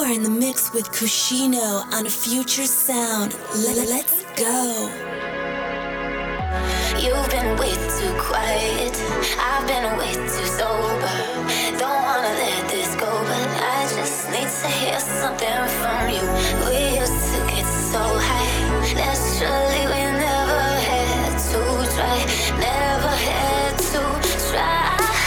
are in the mix with Kushino on Future Sound. Let's go. You've been way too quiet. I've been way too sober. Don't wanna let this go, but I just need to hear something from you. We used to get so high. Naturally, we never had to try. Never had to try.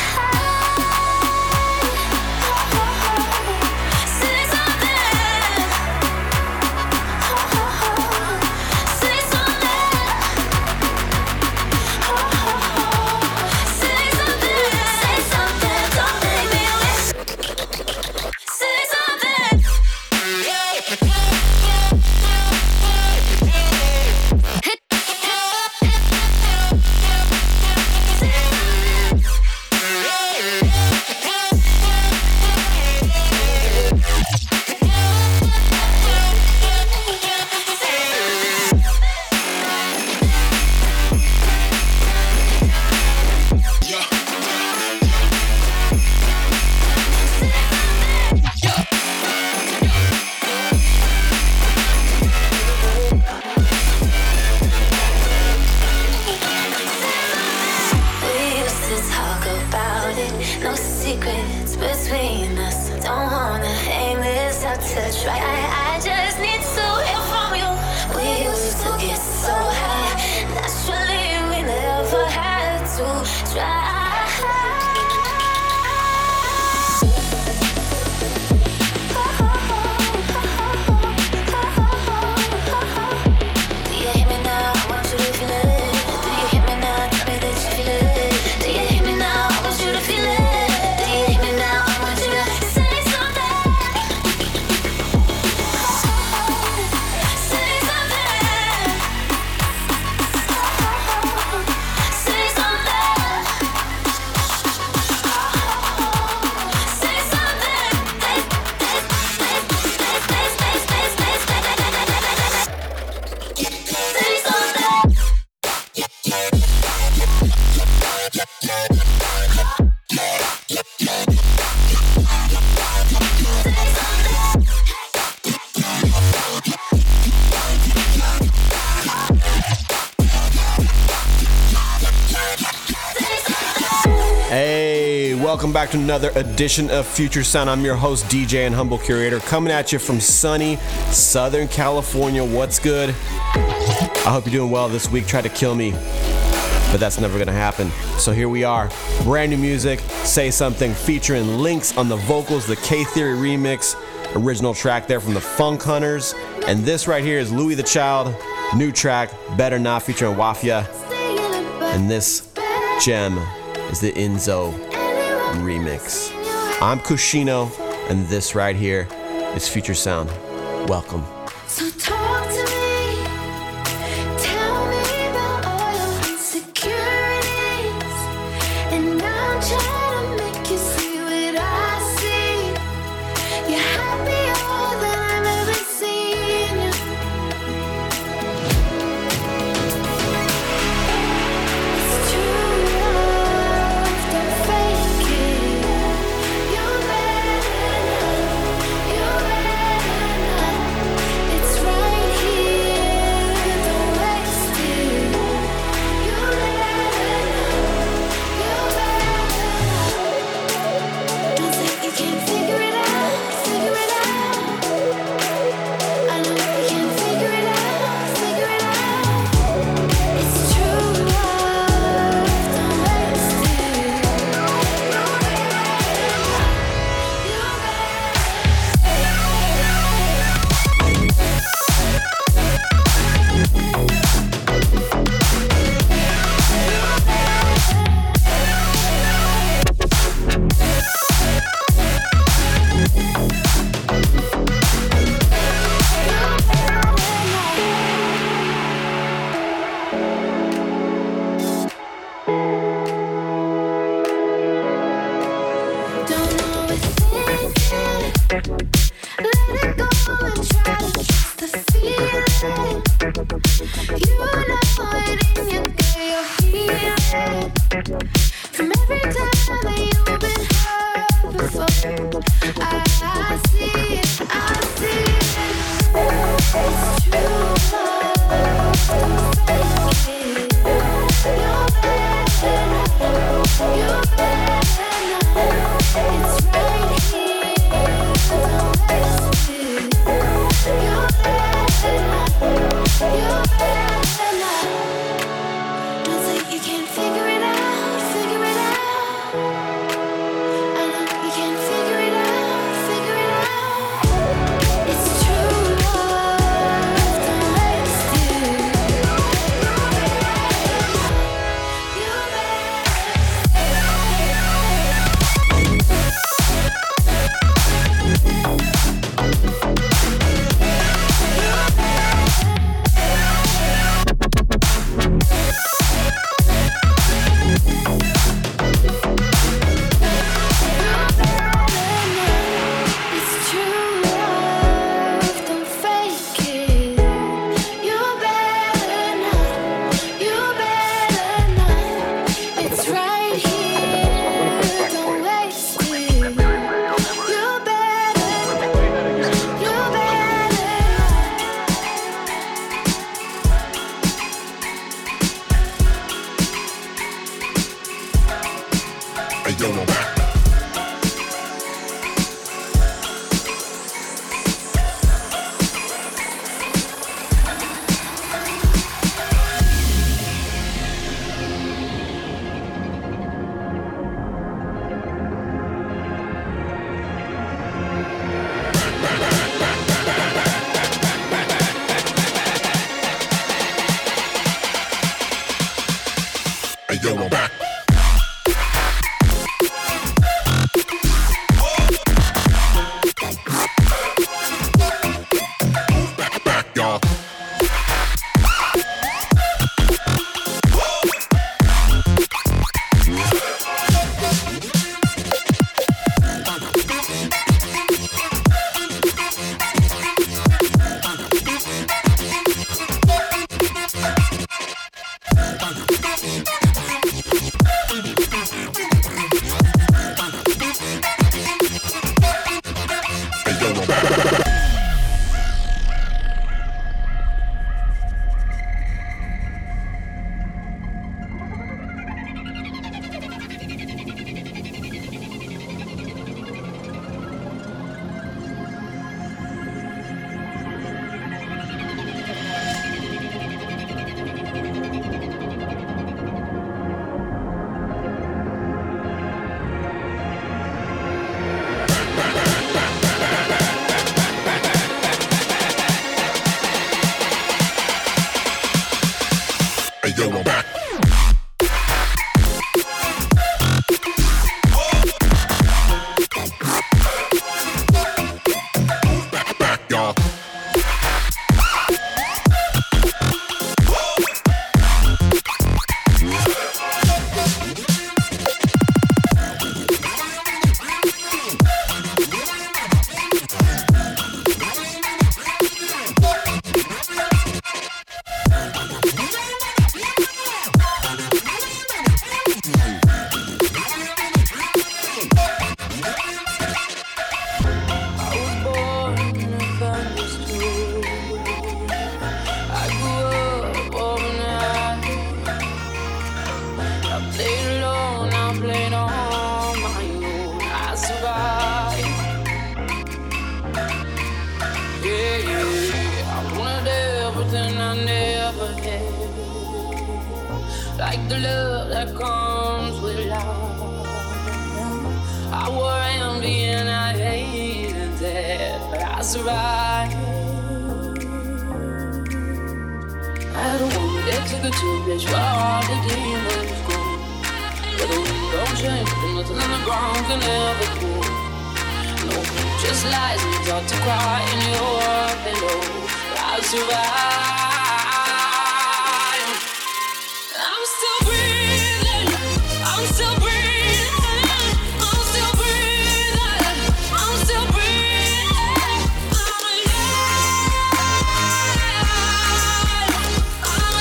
Welcome back to another edition of Future Sound. I'm your host, DJ and Humble Curator, coming at you from sunny Southern California. What's good? I hope you're doing well this week. Tried to kill me, but that's never going to happen. So here we are. Brand new music, Say Something, featuring Lynx on the vocals, the K-Theory remix, original track there from the Funk Hunters. And this right here is Louis the Child, new track, Better Not, featuring Wafia. And this gem is the Enzo remix. I'm Kushino, and this right here is Future Sound. Welcome. So talk to me, tell me about all your insecurities, and I'm trying to make you see what I see. You're happier than I've ever seen you. It's true love, don't fake it. You're better now, you're better now. It's right here, don't waste it. You're better now, you're better now. Don't think you can figure it out, figure it out. I know you can figure it out, figure it out. It's true love, don't waste it. You're better now, you're don't overthink it. Let it go and try to trust the feeling. You know it in your gut, you're healing. From every time that you've been hurt before, I see it. like the love that comes with love. I were empty and I hated that, but I survived. I don't want it to get to a place where all the demons go, where the wind don't change, and nothing on the ground can ever cool. No, just lies and start to cry in your pillow. I survived. I'm still breathing. I'm still breathing. I'm still breathing. I'm still breathing. I'm alive. I'm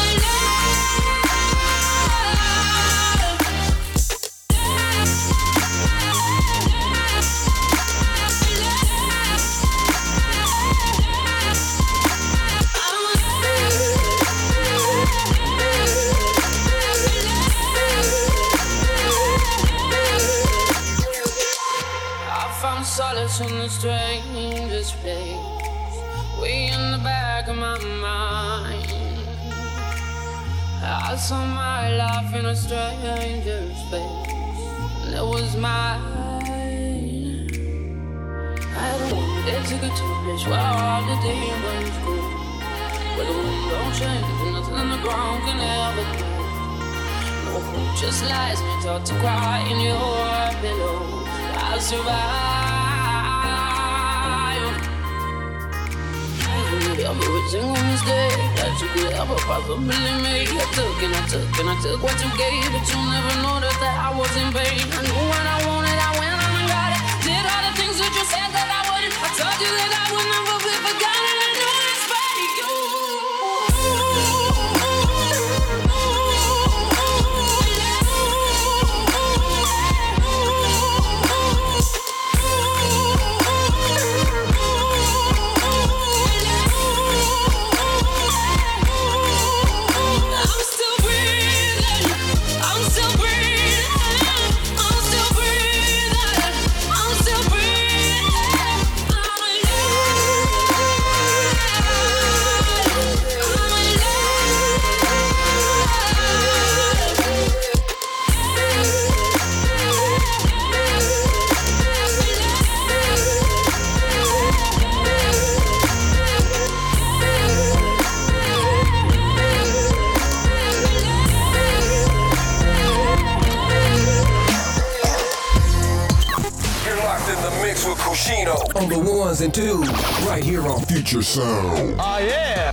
solace in the strangest place, way in the back of my mind. I saw my life in a stranger's face, and it was mine. I don't want it to get to a place where all the demons go, where the wind don't change and nothing on the ground can ever go. No hope, just lies, me taught to cry in your pillow. I'll survive. Every single mistake that you could ever possibly make, I took and I took and I took what you gave, but you never noticed that I was in vain. I knew what I wanted, I went on and got it. Did all the things that you said that I wouldn't. I told you that I would never be forgotten. I knew it's for you. On the ones and twos, right here on Future Sound. Oh, yeah.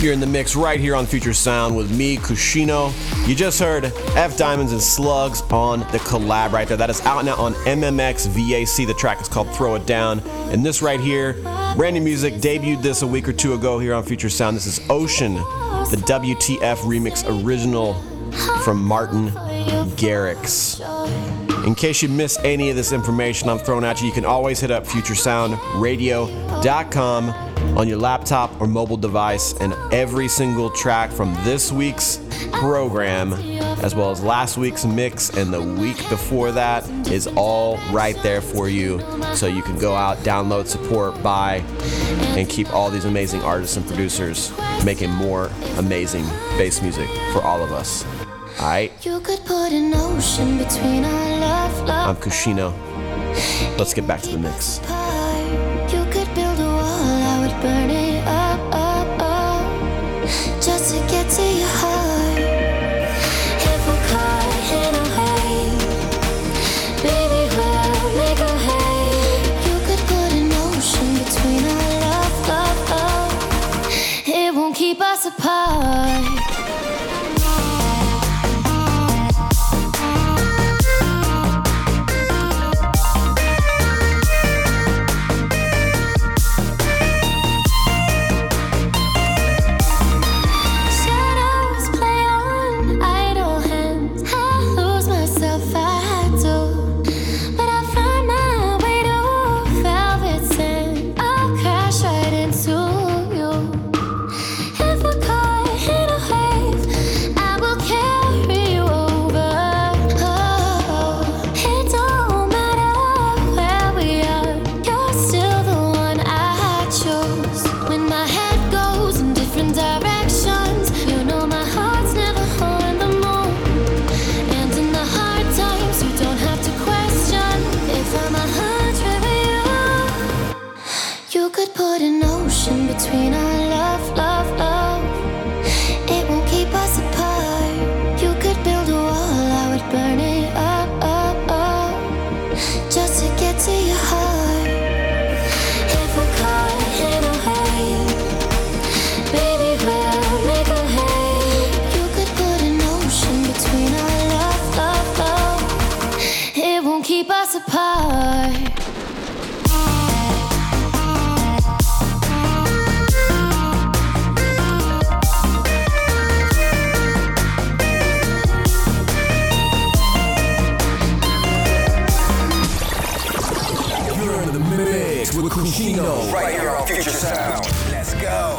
You're in the mix right here on Future Sound with me, Kushino. You just heard F Diamonds and Slugs on the collab right there. That is out now on MMX VAC. The track is called Throw It Down. And this right here, brand new music, debuted this a week or two ago here on Future Sound. This is Ocean, the WTF remix original from Martin Garrix. In case you miss any of this information I'm throwing at you, you can always hit up futuresoundradio.com on your laptop or mobile device, and every single track from this week's program, as well as last week's mix and the week before that, is all right there for you. So you can go out, download, support, buy, and keep all these amazing artists and producers making more amazing bass music for all of us. Alright? You could put an ocean between our love. I'm Kushino. Let's get back to the mix. You could build a wall, I would burn it up, just to get to your heart. If we're caught in a haze, baby, we'll make a haze. You could put an ocean between our love. It won't keep us apart. Between our love, it won't keep us apart. You could build a wall, I would burn it up, just to get to your heart. If we're caught in a haze, baby, we'll make a haze. You could put an ocean between our love, it won't keep us apart. With Kushino, right here on Future Sound. Let's go.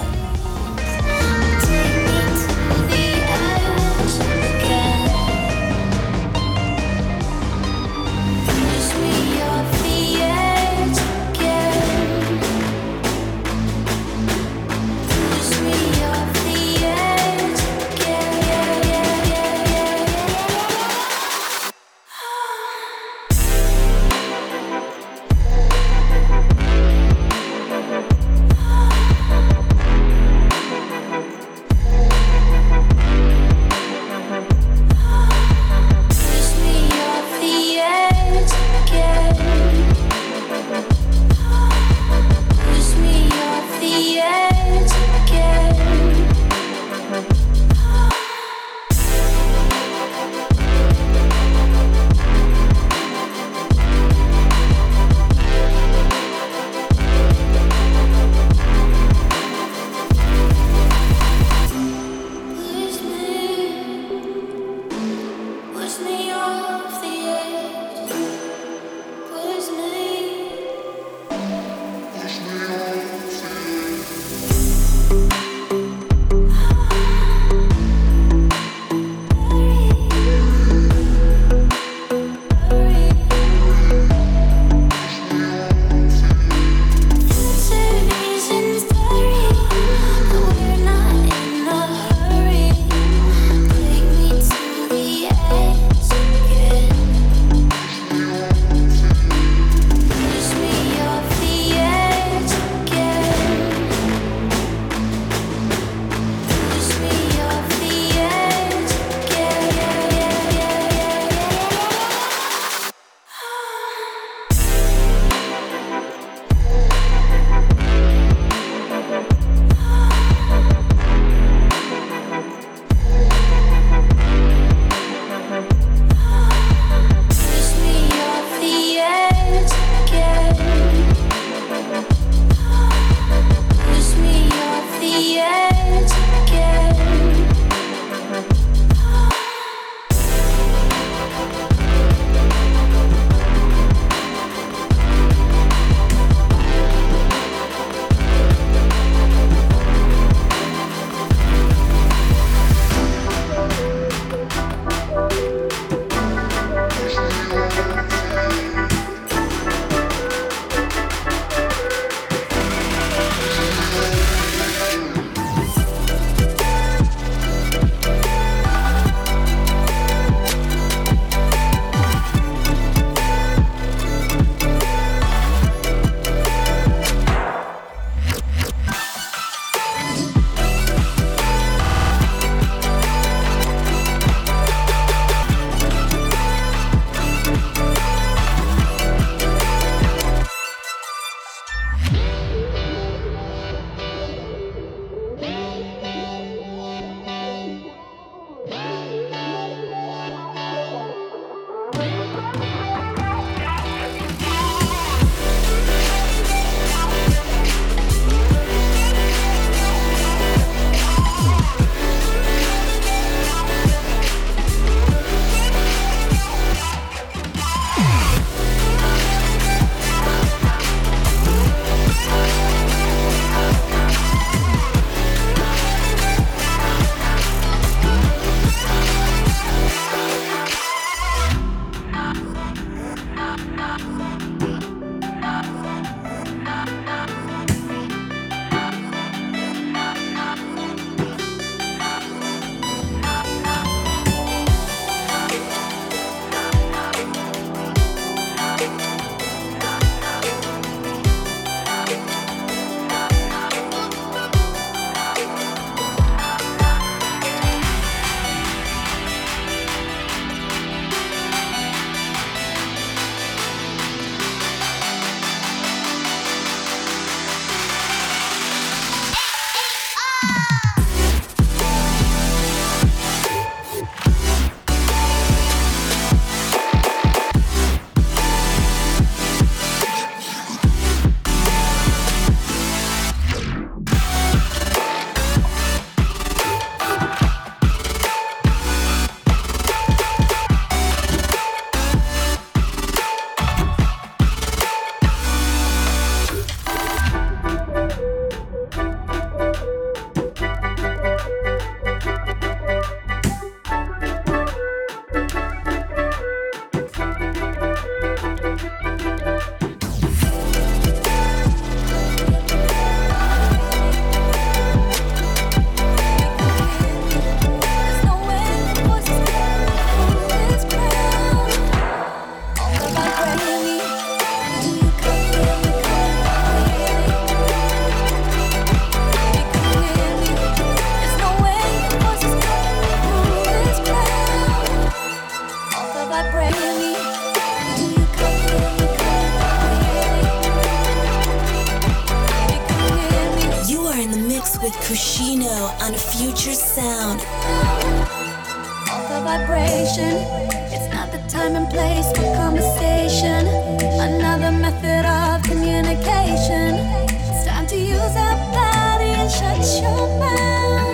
with Kushino on Future Sound. The vibration, it's not the time and place for conversation. Another method of communication. It's time to use our body and shut your mouth.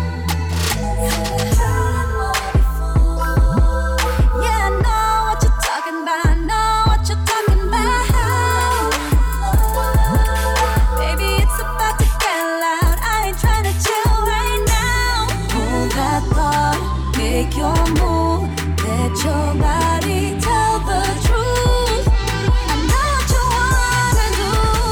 Yeah, I know what you're talking about. I know what you're talking about. Baby, it's about to get loud. I ain't trying to chill right now. Hold that thought, make your move. Let your body tell the truth. I know what you wanna do.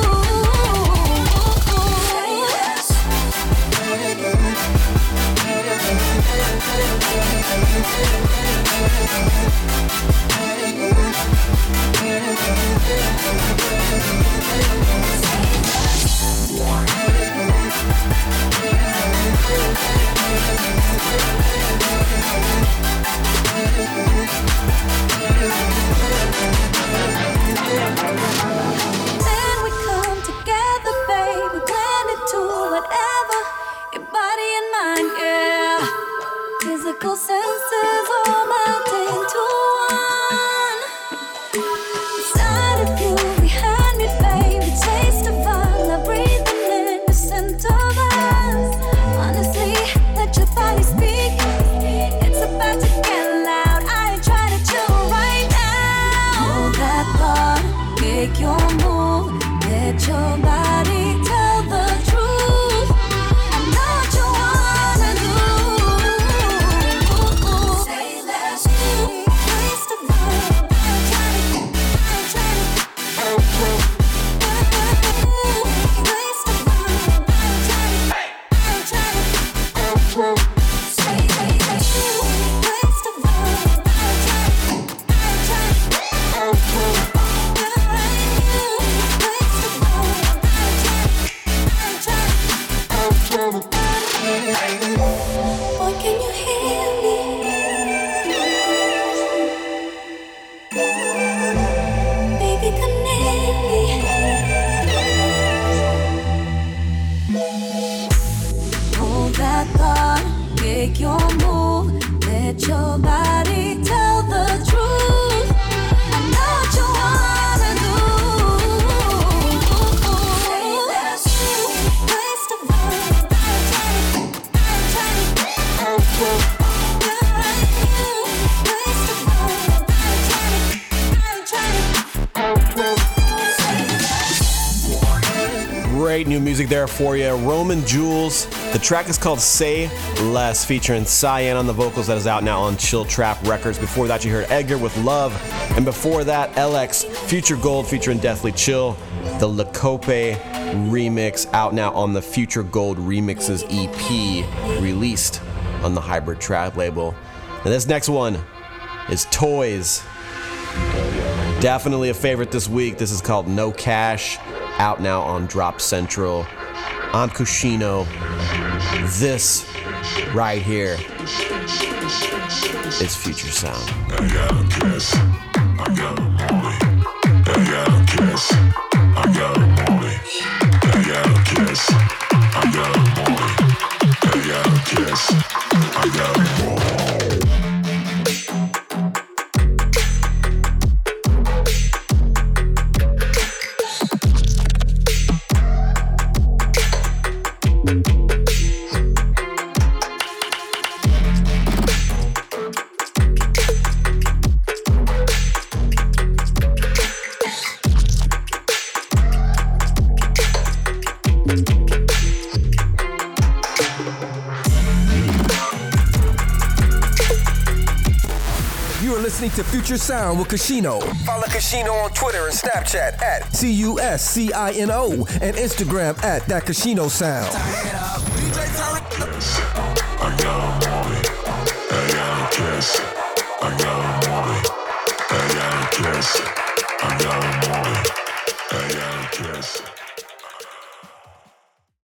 Then we come together, baby, blend into whatever your body and mind, yeah. Physical senses all melt into one. Inside of you, behind me, baby, taste of our love breathing in the center of us. Honestly, let your body speak. It's about to get loud. I ain't trying to chill right now. Hold that thought, make your move. Let your body tell the truth. I know what you wanna do. Say less. Waste of love. I'm trying to. Waste of love. I'm trying to. Say waste of love. Boy, can you hear me? Baby, come near me. Hold that thought, make your move. Let your body tell the truth. I know what you wanna do. Waste of love. Great new music there for you. Roman Jules. The track is called Say Less, featuring Cyan on the vocals. That is out now on Chill Trap Records. Before that, you heard Edgar with Love. And before that, LX, Future Gold featuring Deathly Chill. The Lacope remix out now on the Future Gold Remixes EP, released on the Hybrid Trap label. And this next one is Toys. Definitely a favorite this week. This is called No Cash, out now on Drop Central. I'm Kushino. This right here is Future Sound. I got a kiss, I got a money. I got a kiss, I got a money. I got a kiss, I got a money. I got a kiss, I got a money. Listening to Future Sound with Kushino. Follow Kushino on Twitter and Snapchat at CUSCINO and Instagram at That Kushino Sound. I got a money. I got a kiss. I got a money. I got a kiss. I got a money. I got a kiss.